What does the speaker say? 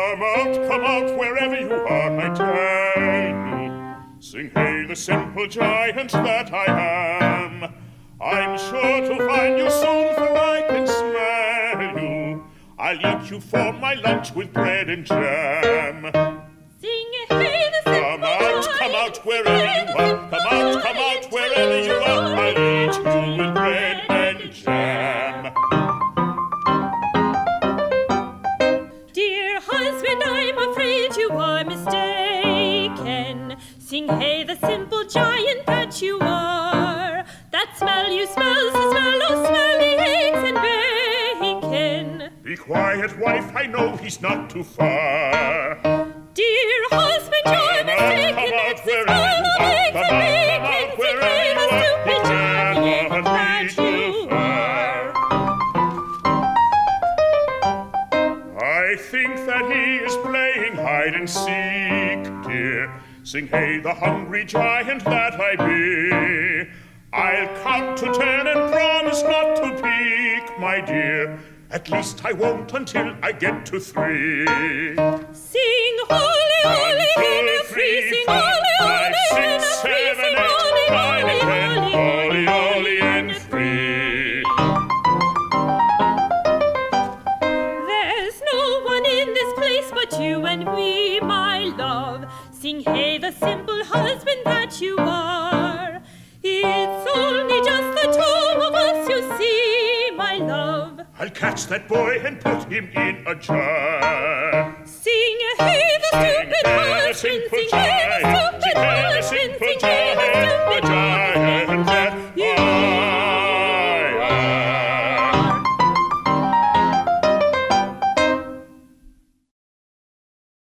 come out, wherever you are, I tell you. Sing hey, the simple giant that I am. I'm sure to find you soon, for I can smell you. I'll eat you for my lunch with bread and jam. Sing hey, the simple giant. Come out, wherever you are. Come out, wherever you are. I'll eat you with bread and jam. Dear husband, I'm afraid you are mistaken. Sing hey, the simple giant that you are. That smell you smell's the smell of smelly eggs and bacon. Be quiet, wife, I know he's not too far. Dear husband, you're mistaken. It's the smell of eggs and bacon. Sing hey, the stupid giant that you are. I think that he is playing hide and seek, dear. Sing hey, the hungry giant that I be. I'll count to 10 and promise not to peek, my dear. At least I won't until I get to 3. Sing holy, holy, Hannah free. Sing holy, holy, Hannah free. Sing holy, holy, holy, holy, holy, and free. There's no one in this place but you and me, my love. Sing hey, the simple husband that you are. It's only just the two of us, you see, my love. I'll catch that boy and put him in a jar. Sing hey, the stupid husband. Sing hey, the stupid husband. Sing hey, the stupid husband.